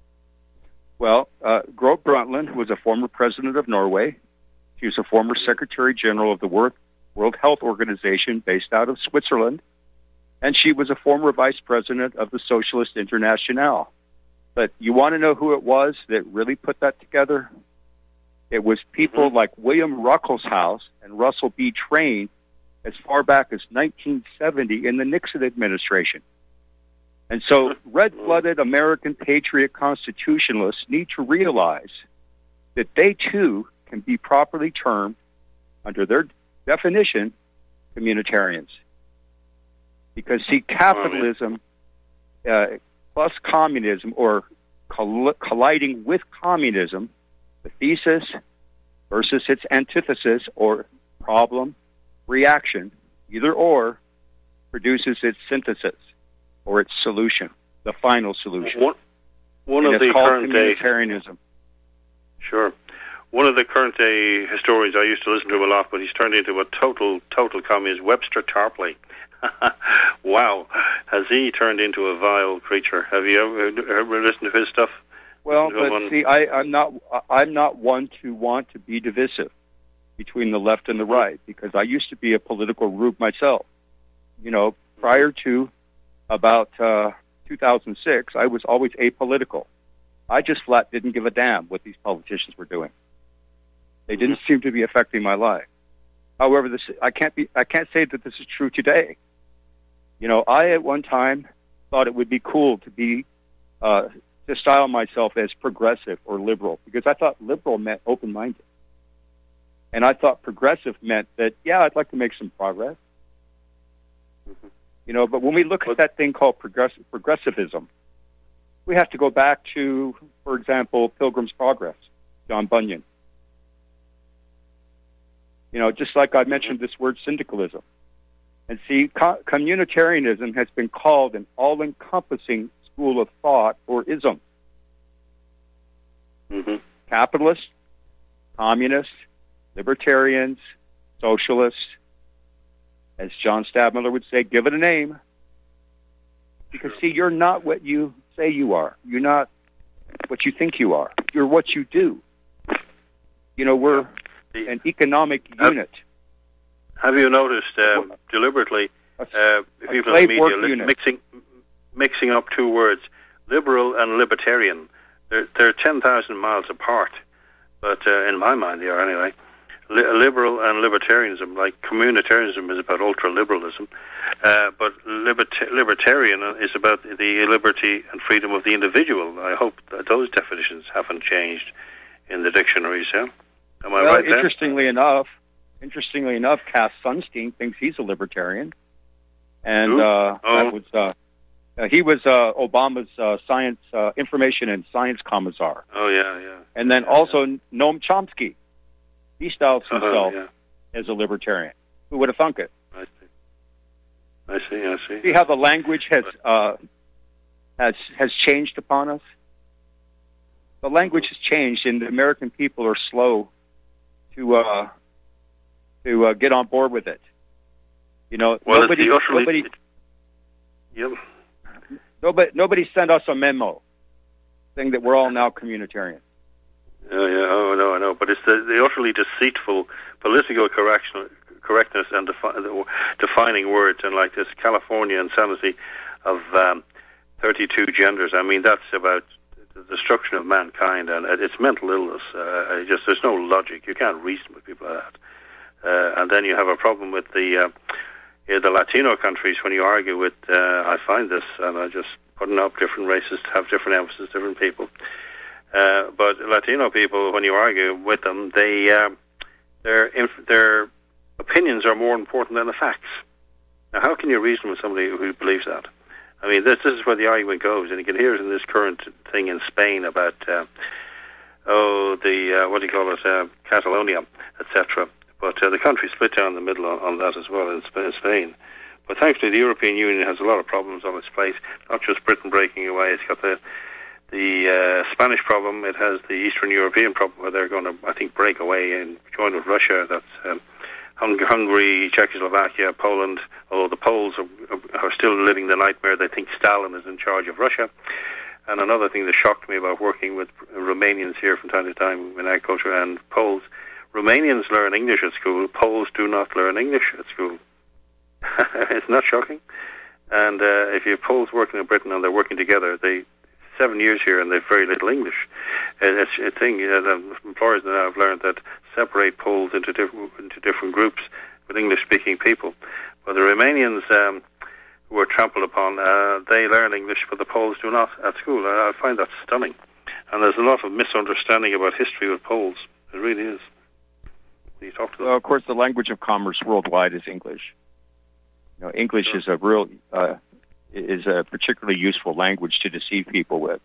Well, uh, Gro Brundtland was a former president of Norway. She was a former Secretary General of the World Health Organization based out of Switzerland. And she was a former vice president of the Socialist Internationale. But you want to know who it was that really put that together? It was people mm-hmm. like William Ruckelshaus and Russell B. Train as far back as nineteen seventy in the Nixon administration. And so red-blooded American patriot constitutionalists need to realize that they, too, can be properly termed, under their definition, communitarians. Because, see, capitalism uh, plus communism, or coll- colliding with communism, the thesis versus its antithesis, or problem, reaction, either or, produces its synthesis, or its solution, the final solution. One, one and of it's the called current communitarianism. Day, sure. One of the current day historians I used to listen to him a lot, but he's turned into a total, total communist, Webster Tarpley. Wow, has he turned into a vile creature? Have you ever, ever listened to his stuff? Well, but one? see, I, I'm not. I'm not one to want to be divisive between the left and the right, because I used to be a political rube myself. You know, prior to about uh, two thousand six, I was always apolitical. I just flat didn't give a damn what these politicians were doing. They didn't mm-hmm. seem to be affecting my life. However, this I can't be. I can't say that this is true today. You know, I at one time thought it would be cool to be uh, to style myself as progressive or liberal, because I thought liberal meant open-minded, and I thought progressive meant that yeah, I'd like to make some progress. Mm-hmm. You know, but when we look at that thing called progressive progressivism, we have to go back to, for example, Pilgrim's Progress, John Bunyan. You know, just like I mentioned this word syndicalism. And see, co- communitarianism has been called an all-encompassing school of thought, or ism. Mm-hmm. Capitalists, communists, libertarians, socialists, as John Stadtmiller would say, give it a name. Because, see, you're not what you say you are. You're not what you think you are. You're what you do. You know, we're an economic unit. Have you noticed uh, deliberately uh, people in the media li- mixing mixing up two words, liberal and libertarian? They're, they're ten thousand miles apart, but uh, in my mind they are anyway. Li- liberal and libertarianism, like communitarianism is about ultra-liberalism, uh, but libert- libertarian is about the liberty and freedom of the individual. I hope that those definitions haven't changed in the dictionaries, yeah? Am I well, right there? Interestingly enough, interestingly enough, Cass Sunstein thinks he's a libertarian. And uh, oh. that was uh, uh, he was uh, Obama's uh, science, uh, information and science commissar. Oh, yeah, yeah. And then yeah, also yeah. Noam Chomsky. He styles himself uh-huh, yeah. as a libertarian. Who would have thunk it? I see. I see, I see. See how the language has uh, has has changed upon us? The language has changed, and the American people are slow to uh, to uh, get on board with it. You know, well, nobody, it's the utterly, nobody, it, yep. nobody, nobody sent us a memo saying that we're all now communitarian. Oh yeah, oh no, I know, but it's the, the utterly deceitful political correction, correctness and defi- defining words, and like this California insanity of um, thirty-two genders. I mean, that's about the destruction of mankind, and it's mental illness. Uh, just there's no logic. You can't reason with people like that. Uh, and then you have a problem with the uh, yeah, the Latino countries when you argue with. Uh, I find this, and I just putting up different races to have different emphasis, different people. Uh, but Latino people, when you argue with them, they uh, their inf- their opinions are more important than the facts. Now, how can you reason with somebody who believes that? I mean, this, this is where the argument goes, and you can hear it in this current thing in Spain about uh, oh the uh, what do you call it, uh, Catalonia, et cetera. But uh, the country split down the middle on, on that as well in, Sp- in Spain. But thankfully, the European Union has a lot of problems on its plate. Not just Britain breaking away; it's got the the uh, Spanish problem. It has the Eastern European problem, where they're going to, I think, break away and join with Russia. That's um, Hung- Hungary, Czechoslovakia, Poland. Although the Poles are, are still living the nightmare, they think Stalin is in charge of Russia. And another thing that shocked me about working with Romanians here from time to time in agriculture and Poles, Romanians learn English at school. Poles do not learn English at school. It's not shocking. And uh, if you have Poles working in Britain and they're working together, they seven years here and they've very little English. And it's a thing uh, that employers now have learned, that separate Poles into different into different groups with English-speaking people. But the Romanians um, who are trampled upon, uh, they learn English, but the Poles do not at school. I, I find that stunning. And there's a lot of misunderstanding about history with Poles. It really is. You talk to them. Well, of course, the language of commerce worldwide is English. You know, English sure. is a real uh, is a particularly useful language to deceive people with.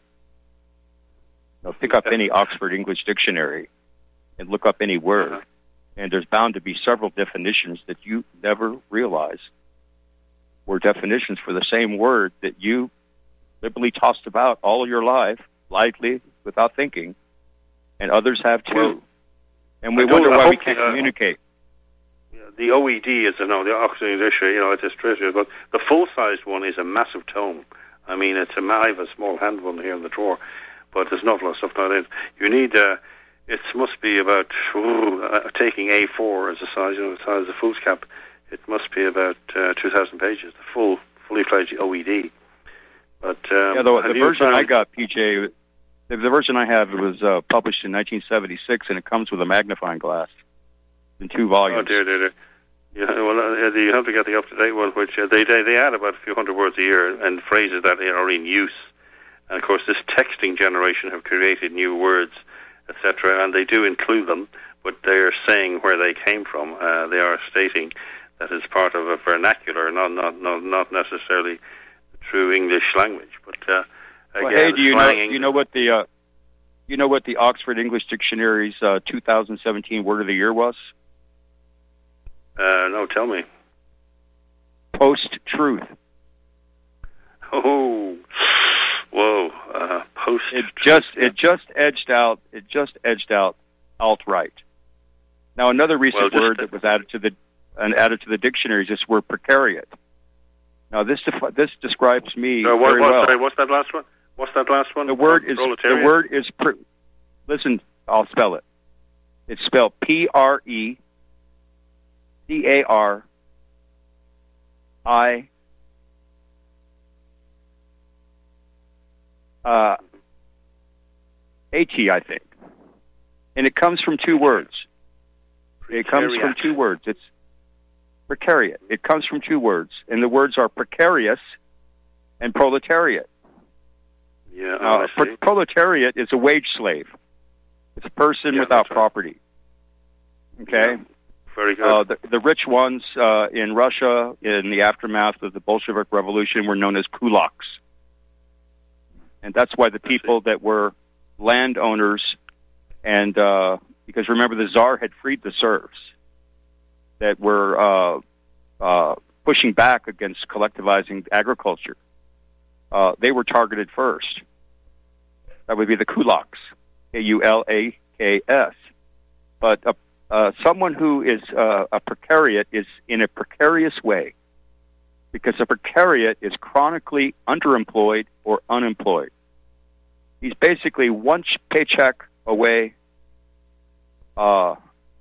You know, pick up any Oxford English dictionary and look up any word, uh-huh. and there's bound to be several definitions that you never realize were definitions for the same word that you liberally tossed about all your life, lightly, without thinking, and others have too. Well, and we I wonder why hope, we can't uh, communicate. The O E D is, you know, the Oxford English, you know, it's treasure, but the full-sized one is a massive tome. I mean, it's a, I have a small hand one here in the drawer, but there's not a lot of stuff not in it. You need, uh, it must be about, ooh, uh, taking A four as a size, you know, the size of the foolscap, it must be about uh, two thousand pages, the full, fully fledged O E D. But, um, yeah, the, the version found... I got, P J, the, the version I have was uh, published in nineteen seventy-six, and it comes with a magnifying glass in two volumes. Oh, dear, dear, dear. Yeah, well, uh, you have to get the up-to-date one, which uh, they, they they add about a few hundred words a year and phrases that are in use. And, of course, this texting generation have created new words, et cetera, and they do include them, but they are saying where they came from. Uh, they are stating that it's part of a vernacular, not not not, not necessarily true English language. But uh, again, well, hey, do you know, slanging... you know what the uh, you know what the Oxford English Dictionary's uh, two thousand seventeen Word of the Year was? Uh, no, tell me. Post-truth. Oh, whoa! Uh, post. It just it just edged out. It just edged out alt-right. Now, another recent well, word that was added to the and added to the dictionary is this word precariat. Now, this def- this describes me uh, what, very what, well. Sorry, what's that last one? What's that last one? The word is Proletariat? the word is. Pre- listen, I'll spell it. It's spelled P R E C A R I uh, A T, I think, and it comes from two words. It comes from two words. It's precariat. It comes from two words, and the words are precarious and proletariat. Yeah, uh, pro- proletariat is a wage slave. It's a person yeah, without right. property. Okay? Yeah, very good. Uh, the, the rich ones uh, in Russia, in the aftermath of the Bolshevik Revolution, were known as kulaks. And that's why the people that were landowners, and uh, because remember, the Tsar had freed the serfs that were uh, uh, pushing back against collectivizing agriculture. Uh, they were targeted first. That would be the kulaks, K U L A K S. But uh, uh, someone who is uh, a precariat is in a precarious way, because a precariat is chronically underemployed or unemployed. He's basically one paycheck away uh,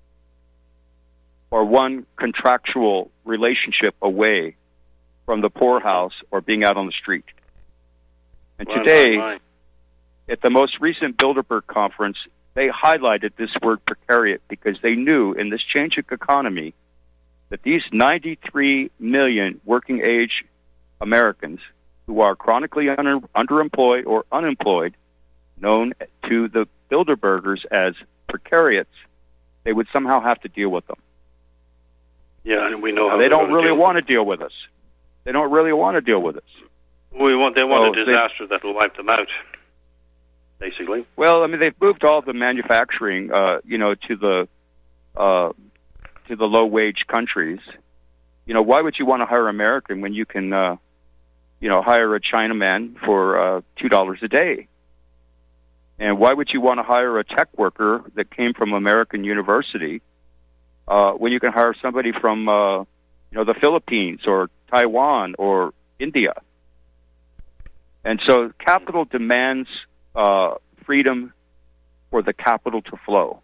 or one contractual relationship away from the poorhouse or being out on the street. And Right, today, right, right. at the most recent Bilderberg conference, they highlighted this word precariat because they knew in this changing economy that these ninety-three million working-age Americans who are chronically under, underemployed or unemployed, known to the Bilderbergers as precariats, they would somehow have to deal with them. Yeah, and we know Now, how they they're don't gonna really deal want to deal with us. They don't really want to deal with us. We want they want Oh, a they- disaster that will wipe them out, basically. Well, I mean, they've moved all the manufacturing, uh, you know, to the uh, to the low-wage countries. You know, why would you want to hire an American when you can, uh, you know, hire a Chinaman for uh, two dollars a day? And why would you want to hire a tech worker that came from American University uh, when you can hire somebody from, uh, you know, the Philippines or Taiwan or India? And so capital demands uh, freedom for the capital to flow.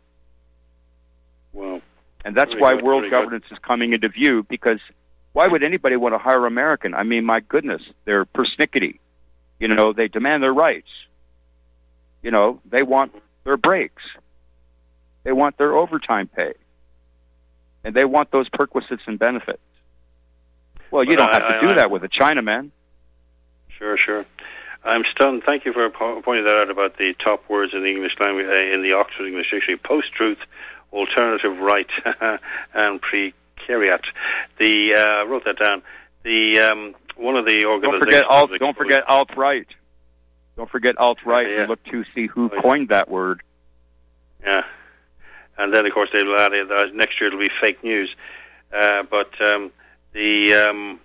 Well, and that's very why good, world very governance is coming into view, because why would anybody want to hire American? I mean, my goodness, they're persnickety. You know, they demand their rights. You know, they want their breaks. They want their overtime pay. And they want those perquisites and benefits. Well, you But don't I- have to I- do I- that with a Chinaman. Sure, sure. I'm stunned. Thank you for po- pointing that out about the top words in the English language, uh, in the Oxford English Dictionary: post-truth, alternative right, and precariat. The uh, I wrote that down. The um, one of the Don't organizations. forget alt. that Don't exposed- forget alt right. Don't forget alt right. Yeah. And look to see who Oh, yeah. coined that word. Yeah, and then of course they'll add it, uh, next year it'll be fake news. Uh, but um, the um,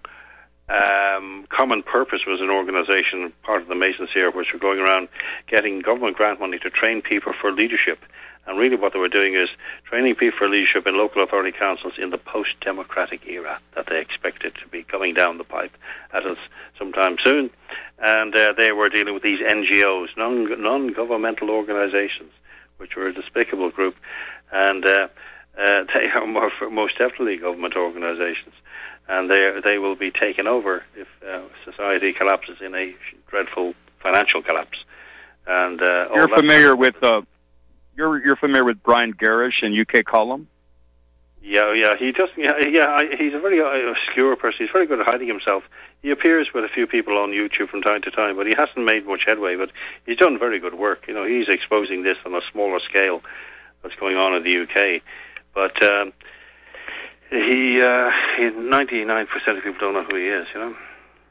um, Common Purpose was an organisation, part of the Masons here, which were going around getting government grant money to train people for leadership. And really what they were doing is training people for leadership in local authority councils in the post-democratic era that they expected to be coming down the pipe at us sometime soon. And uh, they were dealing with these N G Os, non- non-governmental organisations, which were a despicable group. And uh, uh, they are more, most definitely government organisations. And they they will be taken over if uh, society collapses in a dreadful financial collapse. And uh, You're all that- familiar with uh, you're you're familiar with Brian Garish and U K Column? Yeah, yeah, he does. Yeah, yeah, I- he's a very uh, obscure person. He's very good at hiding himself. He appears with a few people on YouTube from time to time, but he hasn't made much headway. But he's done very good work. You know, he's exposing this on a smaller scale that's going on in the U K. But um, he, uh, ninety-nine percent of people don't know who he is. You know.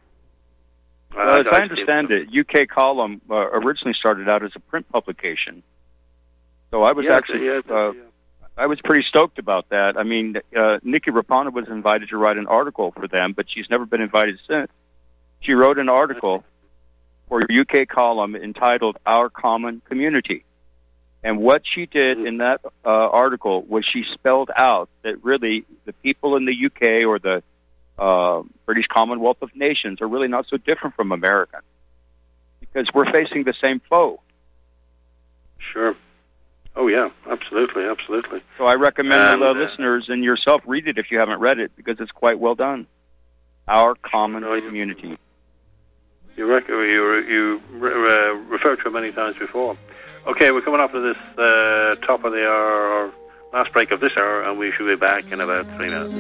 Well, as I understand it, U K Column uh, originally started out as a print publication. So I was Yeah, actually, yeah, uh, I was pretty stoked about that. I mean, uh, Nikki Rapana was invited to write an article for them, but she's never been invited since. She wrote an article for U K Column entitled Our Common Community. And what she did in that uh, article was she spelled out that really the people in the U K or the uh, British Commonwealth of Nations are really not so different from America, because we're facing the same foe. Sure. Oh, yeah, absolutely, absolutely. So I recommend the uh, listeners and yourself read it if you haven't read it, because it's quite well done. Our Common no, you, Community. You, rec- you, you uh, referred to it many times before. Okay, we're coming up to this uh, top of the hour, or last break of this hour, and we should be back in about three minutes.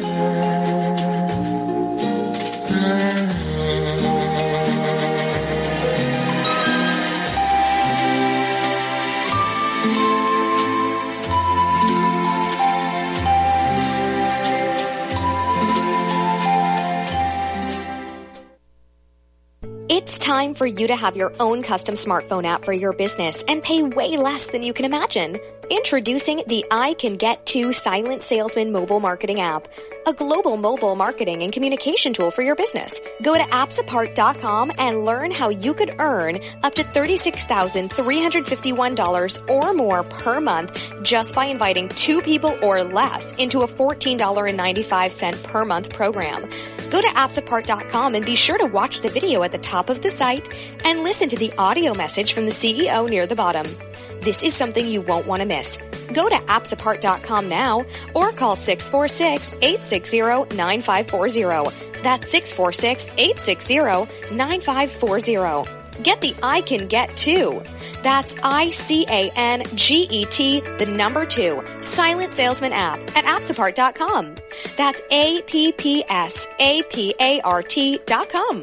It's time for you to have your own custom smartphone app for your business and pay way less than you can imagine. Introducing the I Can Get To Silent Salesman mobile marketing app, a global mobile marketing and communication tool for your business. Go to apps apart dot com and learn how you could earn up to thirty-six thousand three hundred fifty-one dollars or more per month just by inviting two people or less into a fourteen dollars and ninety-five cents per month program. Go to apps apart dot com and be sure to watch the video at the top of the site and listen to the audio message from the C E O near the bottom. This is something you won't want to miss. Go to apps apart dot com now or call six four six, eight six zero, nine five four zero. That's six four six, eight six zero, nine five four zero. Get the I Can Get To. That's I C A N G E T, the number two, Silent Salesman app at apps apart dot com. That's A P P S A P A R T dot com.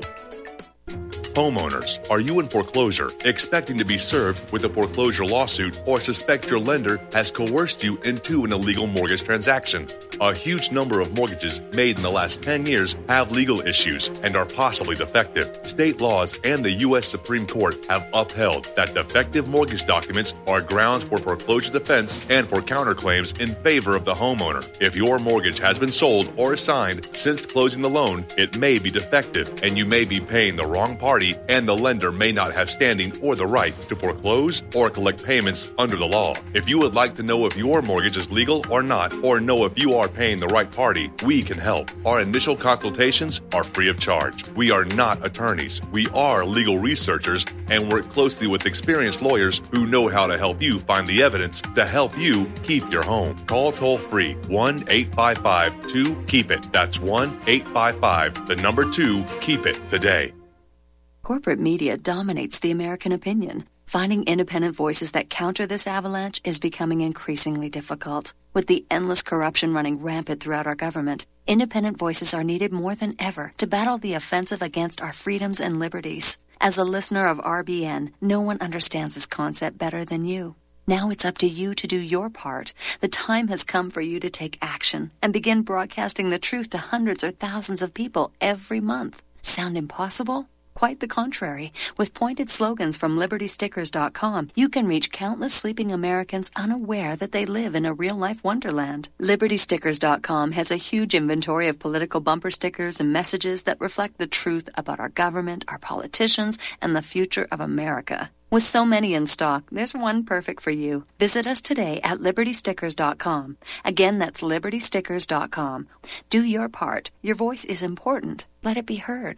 Homeowners, are you in foreclosure, expecting to be served with a foreclosure lawsuit, or suspect your lender has coerced you into an illegal mortgage transaction? A huge number of mortgages made in the last ten years have legal issues and are possibly defective. State laws and the U S Supreme Court have upheld that defective mortgage documents are grounds for foreclosure defense and for counterclaims in favor of the homeowner. If your mortgage has been sold or assigned since closing the loan, it may be defective and you may be paying the wrong party, and the lender may not have standing or the right to foreclose or collect payments under the law. If you would like to know if your mortgage is legal or not, or know if you are paying the right party, we can help. Our initial consultations are free of charge. We are not attorneys. We are legal researchers and work closely with experienced lawyers who know how to help you find the evidence to help you keep your home. Call toll-free one eight five five two keep it. That's one eight five five, the number two, keep it today. Corporate media dominates the American opinion. Finding independent voices that counter this avalanche is becoming increasingly difficult. With the endless corruption running rampant throughout our government, independent voices are needed more than ever to battle the offensive against our freedoms and liberties. As a listener of R B N, no one understands this concept better than you. Now it's up to you to do your part. The time has come for you to take action and begin broadcasting the truth to hundreds or thousands of people every month. Sound impossible? Quite the contrary. With pointed slogans from liberty stickers dot com, you can reach countless sleeping Americans unaware that they live in a real-life wonderland. liberty stickers dot com has a huge inventory of political bumper stickers and messages that reflect the truth about our government, our politicians, and the future of America. With so many in stock, there's one perfect for you. Visit us today at liberty stickers dot com. Again, that's liberty stickers dot com. Do your part. Your voice is important. Let it be heard.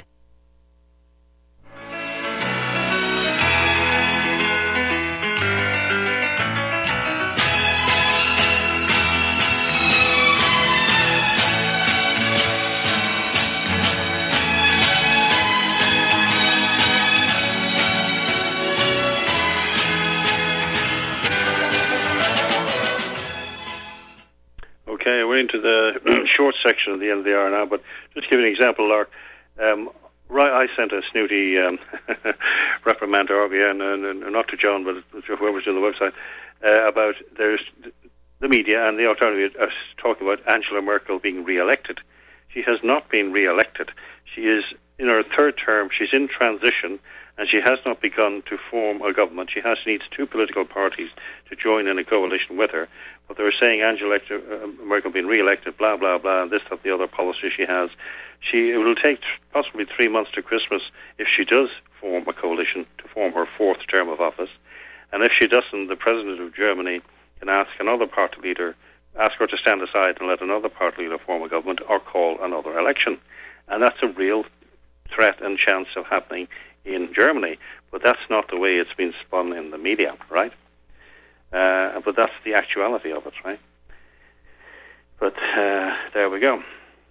Okay, we're into the short section of the end of the hour now, but just to give you an example, Lark, um, right, I sent a snooty um, reprimand to R B N, and, and not to John, but whoever's doing the website, uh, about there's the media and the alternative are talking about Angela Merkel being re-elected. She has not been re-elected. She is in her third term. She's in transition, and she has not begun to form a government. She has needs two political parties to join in a coalition with her. But they were saying Angela Merkel being re-elected, blah, blah, blah, and this, that, the other policy she has. She It will take possibly three months to Christmas if she does form a coalition to form her fourth term of office. And if she doesn't, the President of Germany can ask another party leader, ask her to stand aside and let another party leader form a government or call another election. And that's a real threat and chance of happening in Germany. But that's not the way it's been spun in the media, right? Uh, but that's the actuality of it, right? But uh, there we go.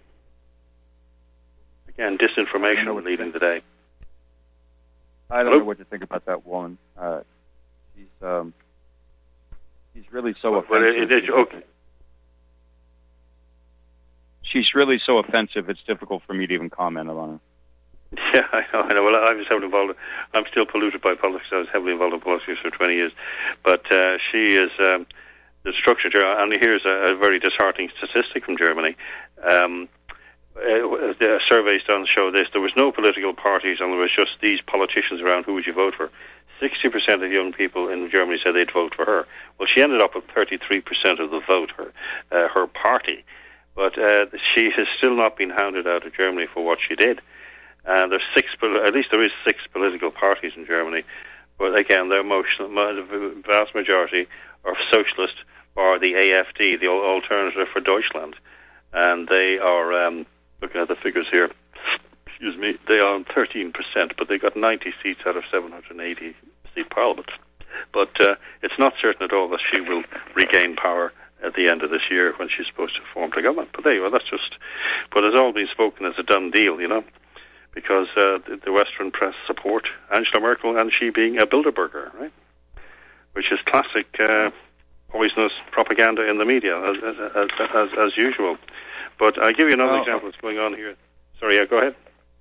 Again, disinformation leading the day. I don't Hello? know what to think about that woman. Uh, she's um, she's really so well, offensive. Well, it, it, okay. She's really so offensive. It's difficult for me to even comment on her. Yeah, I know. I know. Well, I was heavily involved. I'm still polluted by politics. I was heavily involved in politics for twenty years, but uh, she is um, the structure. And here's a, a very disheartening statistic from Germany. Um, uh, the surveys done show this: there was no political parties, and there was just these politicians around. Who would you vote for? Sixty percent of young people in Germany said they'd vote for her. Well, she ended up with thirty-three percent of the vote. Her uh, her party, but uh, she has still not been hounded out of Germany for what she did. Uh, there's six, at least there is six political parties in Germany, but again, the vast majority are socialist or the A F D, the Alternative for Deutschland, and they are um, looking at the figures here. Excuse me, they are on thirteen percent, but they got ninety seats out of seven hundred eighty seat parliament. But uh, it's not certain at all that she will regain power at the end of this year when she's supposed to form the government. But there you go. That's just, but it's all been spoken as a done deal, you know. Because uh, the, the Western press support Angela Merkel, and she being a Bilderberger, right? Which is classic uh, poisonous propaganda in the media, as as, as, as, as usual. But I'll give you another well, example that's going on here. Sorry, yeah, go ahead.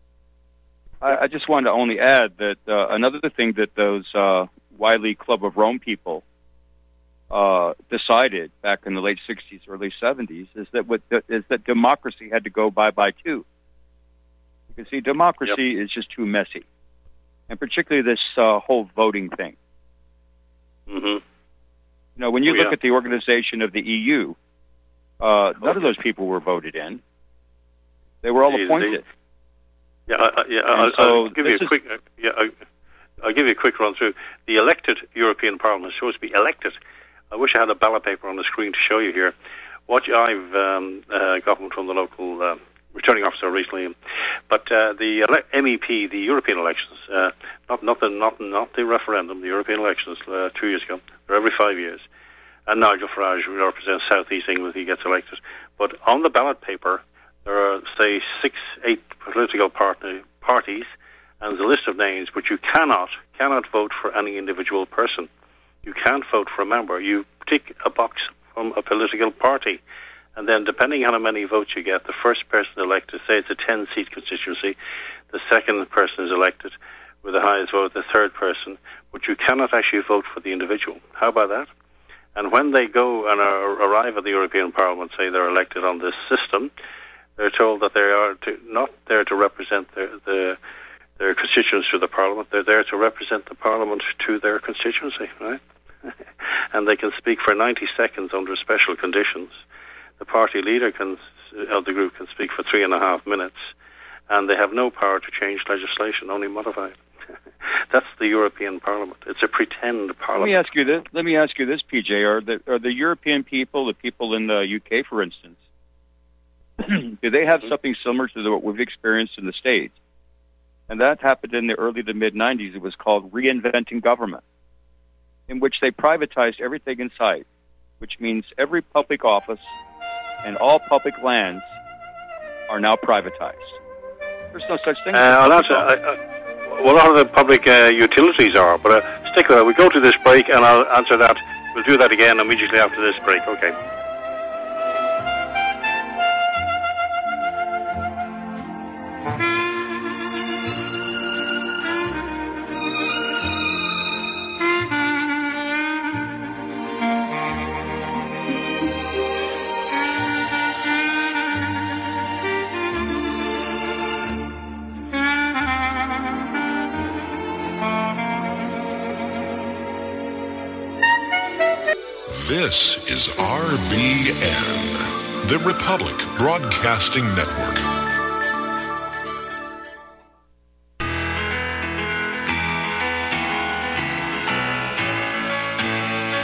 I, I just wanted to only add that uh, another thing that those uh, wily Club of Rome people uh, decided back in the late sixties, early seventies, is that what the, is that democracy had to go bye-bye too. Because, see, democracy yep. is just too messy. And particularly this uh, whole voting thing. Mm-hmm. You know, when you oh, look yeah. at the organization of the E U, uh, none of those people were voted in. They were all they, appointed. They, yeah, uh, yeah. I'll, so I'll give you a is, quick. Uh, yeah, I'll, I'll give you a quick run through. The elected European Parliament is supposed to be elected. I wish I had a ballot paper on the screen to show you here. What I've um, uh, gotten from the local Uh, returning officer recently, but uh, the ele- M E P, the European elections, uh, not not the not not the referendum, the European elections uh, two years ago, they're every five years, and Nigel Farage represents South East England. He gets elected, but on the ballot paper there are say six, eight political partner, parties, and there's a list of names, but you cannot cannot vote for any individual person. You can't vote for a member. You tick a box from a political party. And then, depending on how many votes you get, the first person elected, say it's a ten-seat constituency, the second person is elected with the highest vote, the third person, but you cannot actually vote for the individual. How about that? And when they go and are, arrive at the European Parliament, say they're elected on this system, they're told that they are to, not there to represent their, the, their constituents to the Parliament, they're there to represent the Parliament to their constituency, right? And they can speak for ninety seconds under special conditions. The party leader can, of the group can speak for three and a half minutes, and they have no power to change legislation, only modify it. That's the European Parliament. It's a pretend parliament. Let me ask you this. Let me ask you this, P J. Are the are the European people, the people in the U K, for instance, do they have something similar to the, what we've experienced in the States? And that happened in the early to mid nineties. It was called reinventing government, in which they privatized everything in sight, which means every public office and all public lands are now privatized. There's no such thing as uh, well, that's, uh, uh, well, a lot of the public uh, utilities are, but uh, stick with that. We go to this break, and I'll answer that. We'll do that again immediately after this break. Okay. This is R B N, the Republic Broadcasting Network.